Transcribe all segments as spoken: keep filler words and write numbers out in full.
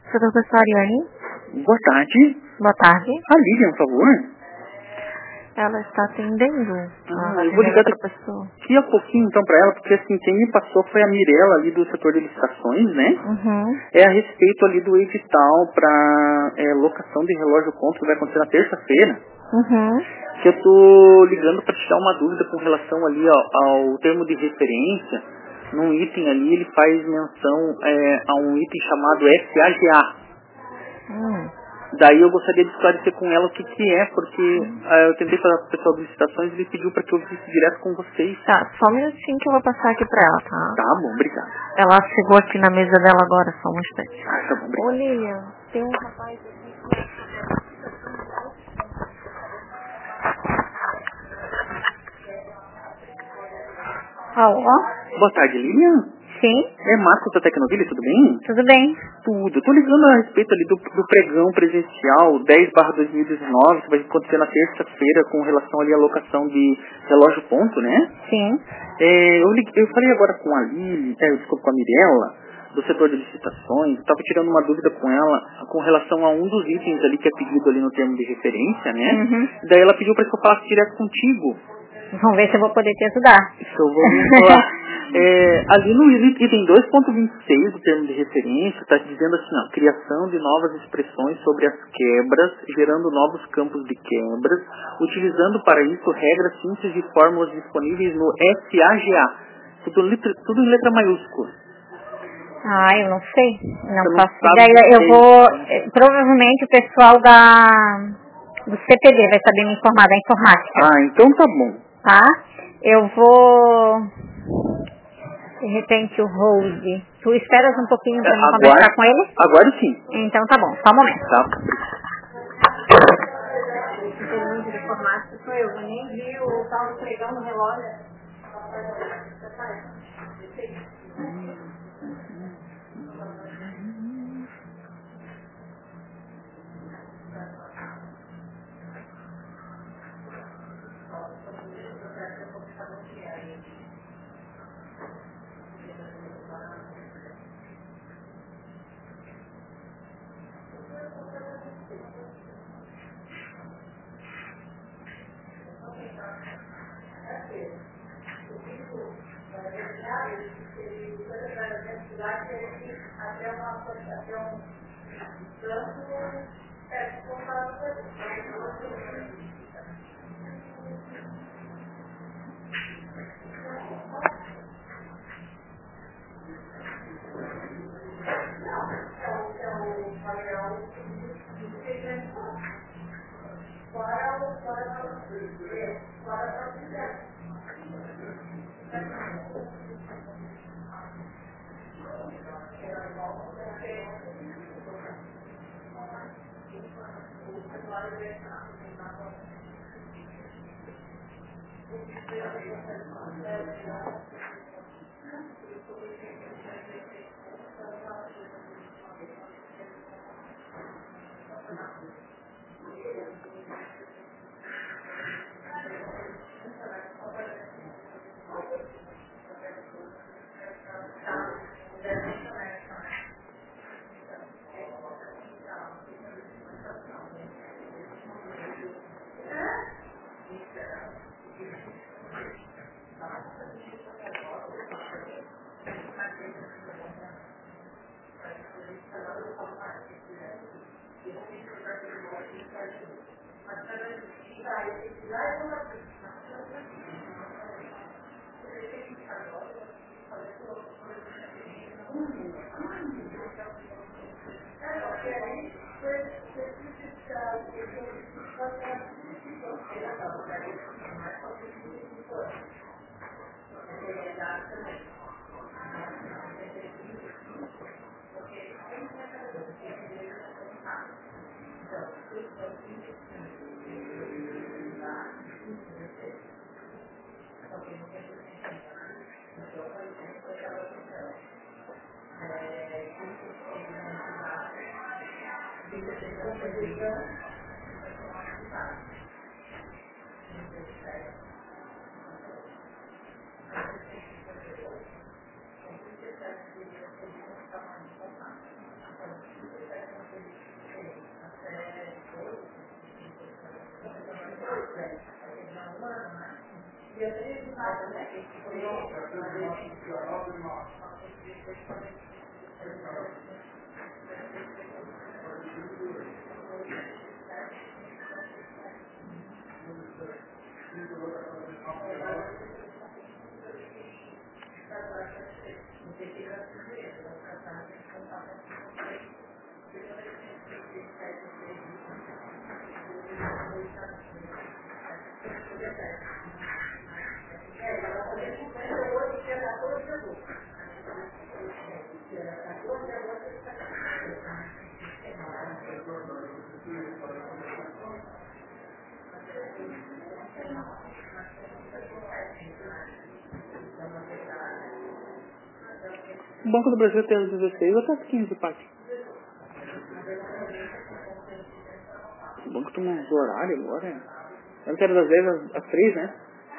Doutor Pessoal, Ariane? Boa tarde. Boa tarde. A Lilian, por favor. Ela está atendendo. Ah, eu vou ligar daqui a pouquinho então para ela, porque assim, quem me passou foi a Mirella ali do setor de licitações, né? Uhum. É a respeito ali do edital para é, locação de relógio ponto que vai acontecer na terça-feira. Uhum. Que eu tô ligando para tirar uma dúvida com relação ali ao, ao termo de referência. Num item ali ele faz menção é, a um item chamado S A G A. Hum. Daí eu gostaria de esclarecer com ela o que que é, porque ah, eu tentei falar com o pessoal de licitações e ele pediu para que eu visse direto com vocês. Tá, só um minutinho que eu vou passar aqui pra ela, tá? Tá bom, obrigado. Ela chegou aqui na mesa dela agora, só um instante. Ah, tá bom, obrigado. Ô, Lilian, tem um rapaz aqui que... Alô? Boa tarde, Lilian. Sim? É Marcos da Tecnoville, tudo bem? Tudo bem? Tudo. Eu tô ligando a respeito ali do, do pregão presencial dez barra dois mil e dezenove, que vai acontecer na terça-feira com relação ali à locação de relógio ponto, né? Sim. É, eu, liguei, eu falei agora com a Lili, é, desculpa, com a Mirella, do setor de licitações, estava tirando uma dúvida com ela com relação a um dos itens ali que é pedido ali no termo de referência, né? Uhum. Daí ela pediu para que eu falasse direto contigo. Vamos ver se eu vou poder te ajudar. Então vamos falar. É, ali no item dois ponto vinte e seis do termo de referência está dizendo assim, ó, criação de novas expressões sobre as quebras, gerando novos campos de quebras, utilizando para isso regras simples e fórmulas disponíveis no S A G A. Tudo, letra, tudo em letra maiúscula. Ah, eu não sei. Não Você não faço sabe ideia. o Eu que é vou... isso. eh, Provavelmente o pessoal da... do C P D vai saber me informar, da informática. Ah, então tá bom. Tá? Eu vou... De repente o Rose. Tu esperas um pouquinho pra É, me agora, conversar com ele? agora sim. Então tá bom, só um momento. Tá. Pergunta de informática sou eu. Eu nem vi o tal do pregão no relógio. O Banco do Brasil tem às dezesseis até às quinze, parte. O banco toma uns horários agora. Antes era das dez às, às três, né?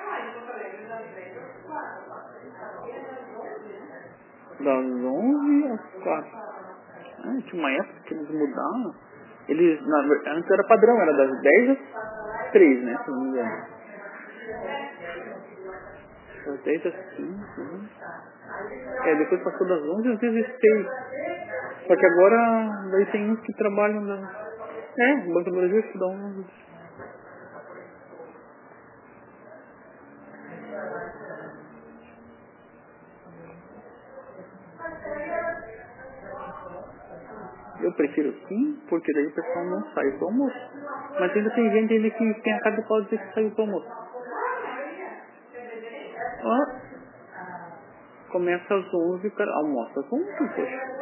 Das onze às quatro. Ah, tinha uma época que eles mudaram. Eles, na, antes era padrão, era das dez às três, né? Se não me engano. Das dez às quinze, né? É, depois passou das onze às dezesseis. Só que agora daí tem uns que trabalham na... É, o Banco do Brasil estuda onze. Eu prefiro sim, porque daí o pessoal não sai pro almoço. Mas ainda tem gente ainda que tem a cara de pau dizer que saiu pro almoço. Ó, começa às onze, o cara almoça às onze, poxa.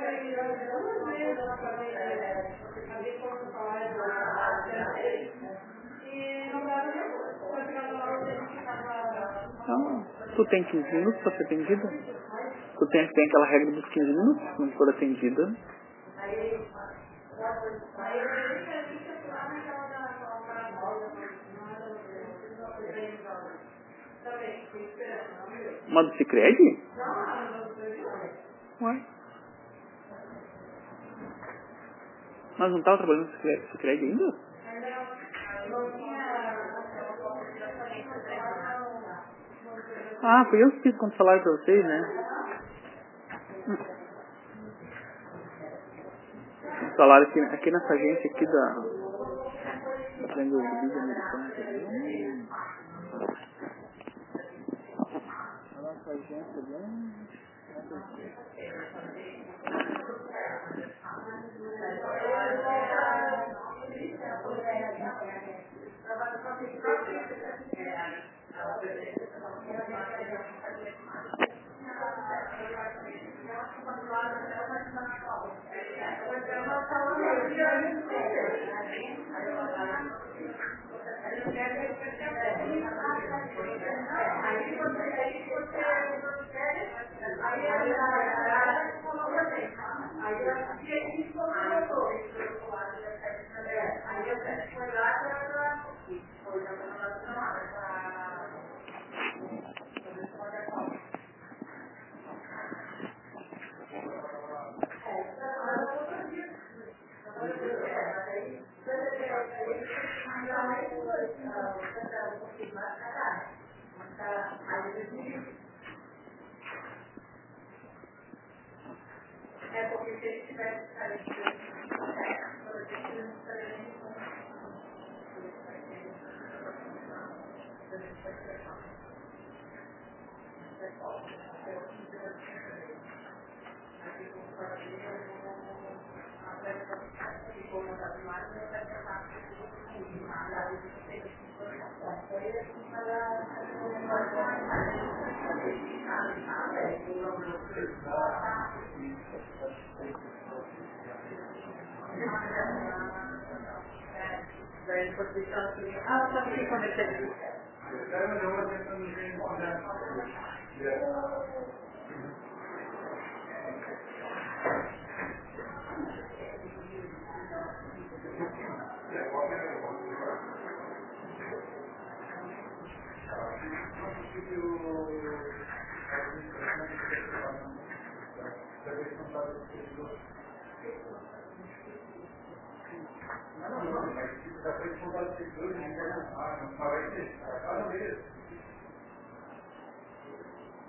Ah, tu tem quinze minutos pra ser atendida? Tu tem, tem aquela regra dos quinze minutos, se não for atendida. Mas do Sicredi? Ué? Mas não tava trabalhando no Sicredi ainda? Ah, foi eu que fiz quando falaram pra vocês, né? Falaram que aqui nessa agência aqui da... da Frente do Vídeo Americano. A nossa agência bem...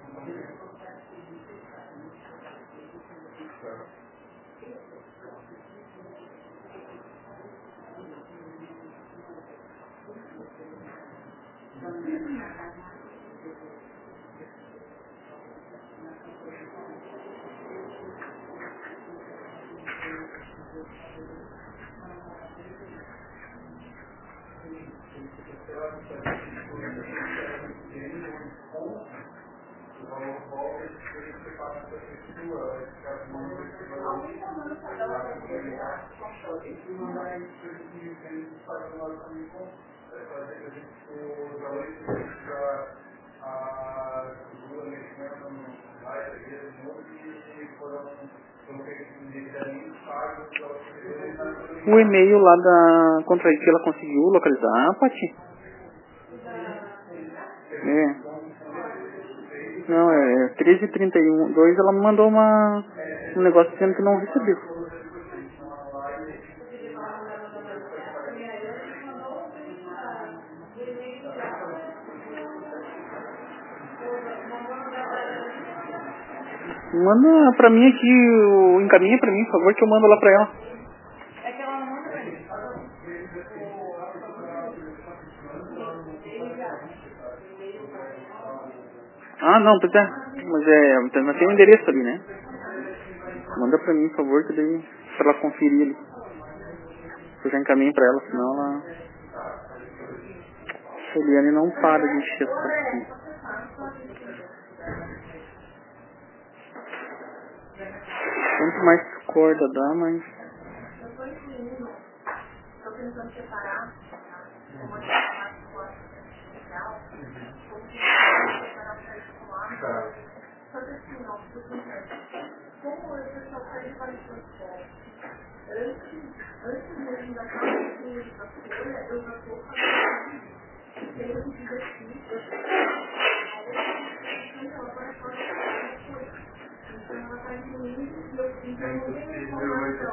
O e-mail lá da Contraik, ela conseguiu localizar, Pati? É. Não, é treze trinta e um, dois, ela me mandou uma, um negócio dizendo que não recebeu. Manda pra mim aqui, o- encaminha pra mim, por favor, que eu mando lá pra ela. É que ela não manda pra mim. Ah, não, pois é. Mas é, então não tem o endereço ali, né? Manda pra mim, por favor, que daí, pra ela conferir ali. Eu já encaminhei pra ela, senão ela... A Eliane não para de encher essa aqui. Quanto mais corda dá, mais... Estou tentando separar uma só que assim, ó, como eu pessoal faz para antes, antes mesmo da parte de da folha, eu já estou fazendo tenho que dizer aqui, então agora pode fazer então ela está diminuindo e eu então não tenho informação.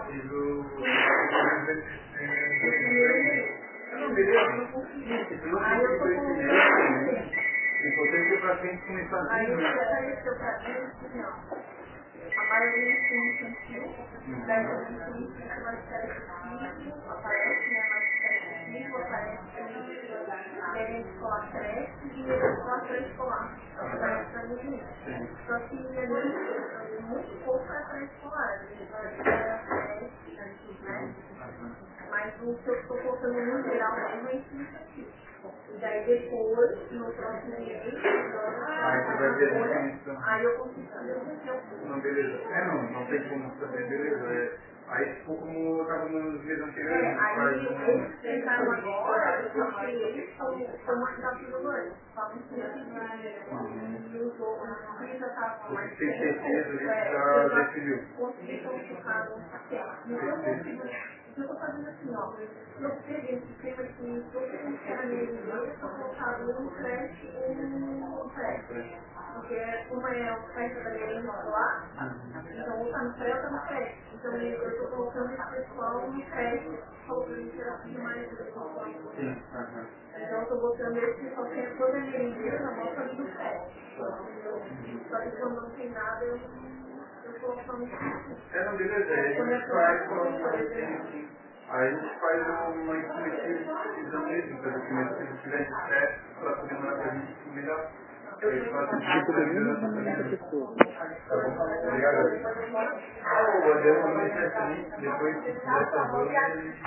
Aí eu estou colocando importante é para quem começar a aí você apareceu para mim assim, ó. Aparece no infantil, daí no infantil mais telefísico, aparece né, mais telefísico, aparece gerente escolar creche e escola pré-escolar. Aparece para mim. Só que ali muito pouco é pré-escolar, é creche, né? Mas o que eu estou colocando no geral mesmo é ensino infantil. E daí depois, no próximo mês, aí você vai ver a definição. aí eu consigo fazer o que eu Não, beleza. É, não, não tem como saber, beleza. É, aí ficou como estava nos meses anteriores. É, aí faz eles tentaram agora, eu coloquei eles como assinatura do ano. Só que se usou, o já estava mais tem certeza que já decidiu. consegui colocar no papel. Então eu consigo. Eu estou fazendo assim, ó, eu peguei esse sistema aqui, estou pegando que era nele, eu estou colocando um creche ou um creche. Porque como é o creche da minha irmã lá, então ou está no pré ou está no creche. Então eu estou colocando esse pessoal no creche, colocando terapia mais do Sim, então eu estou botando esse pessoal que é toda a energia na volta do creche. Só que quando não tem nada, eu eu coloco no creche. é, não, beleza. Aí a gente faz, aí a gente faz uma pesquisa mesmo, para documento que a gente tiver de certo, para poder mandar para a gente melhor. Aí faz um tipo de melhoração para a gente. Tá bom? Obrigado. O André também certo ali, depois dessa noite.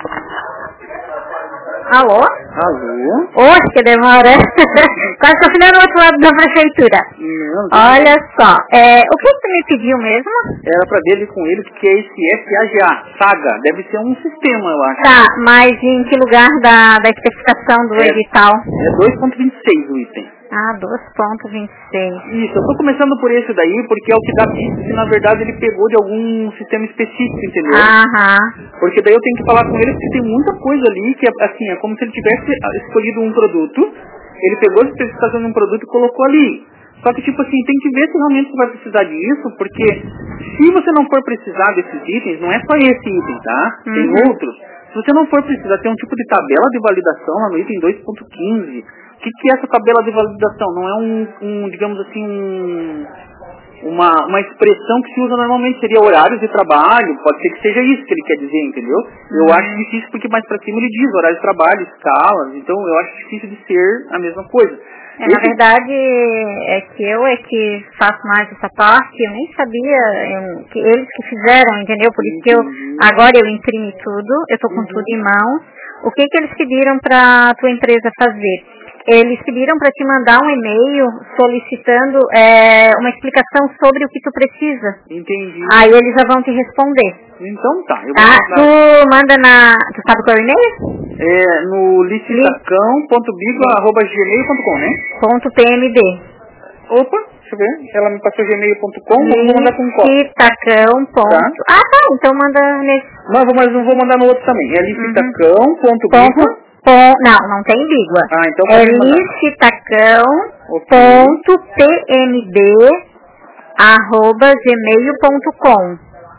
Alô? Alô? Hoje que demora. Quase estou ficando do outro lado da prefeitura. Não, Olha só, é, o que você me pediu mesmo? era pra ver ali com ele que é esse S A G A, Saga. Deve ser um sistema, eu acho. Tá, mas em que lugar da, da especificação do É. edital? É dois ponto vinte e seis o item. Ah, dois ponto vinte e seis. Isso, eu tô começando por esse daí, porque é o que dá pista se na verdade ele pegou de algum sistema específico, entendeu? Aham. Porque daí eu tenho que falar com ele, porque tem muita coisa ali que é assim, é como se ele tivesse escolhido um produto, ele pegou a especificação de um produto e colocou ali. Só que tipo assim, tem que ver se realmente você vai precisar disso, porque se você não for precisar desses itens, não é só esse item, tá? Tem Uhum. outros. Se você não for precisar ter um tipo de tabela de validação lá no item dois ponto quinze, que, que é essa tabela de validação? Não é um, um digamos assim, um, uma, uma expressão que se usa normalmente, seria horários de trabalho, pode ser que seja isso que ele quer dizer, entendeu? Eu Uhum. acho difícil porque mais pra cima ele diz horário de trabalho, escalas, então eu acho difícil de ser a mesma coisa. É, na verdade, é que eu é que faço mais essa parte, eu nem sabia, eu, que eles que fizeram, entendeu? Por isso que eu, agora eu imprimi tudo, eu tô com Uhum. tudo em mãos. O que que eles pediram pra tua empresa fazer? Eles pediram para te mandar um e-mail solicitando é, uma explicação sobre o que tu precisa. Entendi. Aí eles já vão te responder. Então tá, eu vou Tá? mandar. Tu manda na... Tu sabe qual é o e-mail? É no licitacão ponto bigo arroba gmail ponto com, né? Ponto .pmb. Opa, deixa eu ver. Ela me passou gmail ponto com, vou mandar com cópia. Licitacão. Tá. Ah, tá. Então manda nesse. Não, vou, mas não vou mandar no outro também. É licitacão ponto Ponto. bigo. Pon, não, não tem língua. Ah, então é pode mandar. licitacão Ok. ponto pmb arroba gmail ponto com.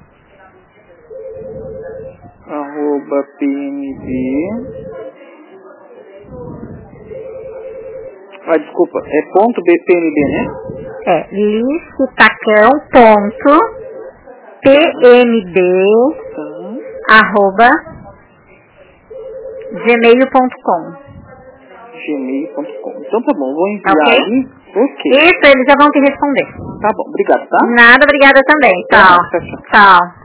Arroba pmb. Ah, desculpa, é ponto bpmb, né? É licitacão ponto pmb Tá. arroba gmail ponto com. gmail ponto com. Então tá bom, vou enviar Ok? ali. Ok. Isso, eles já vão te responder. Tá bom, obrigado, tá? Nada, obrigada também. Tchau. Tchau, tchau. Tchau.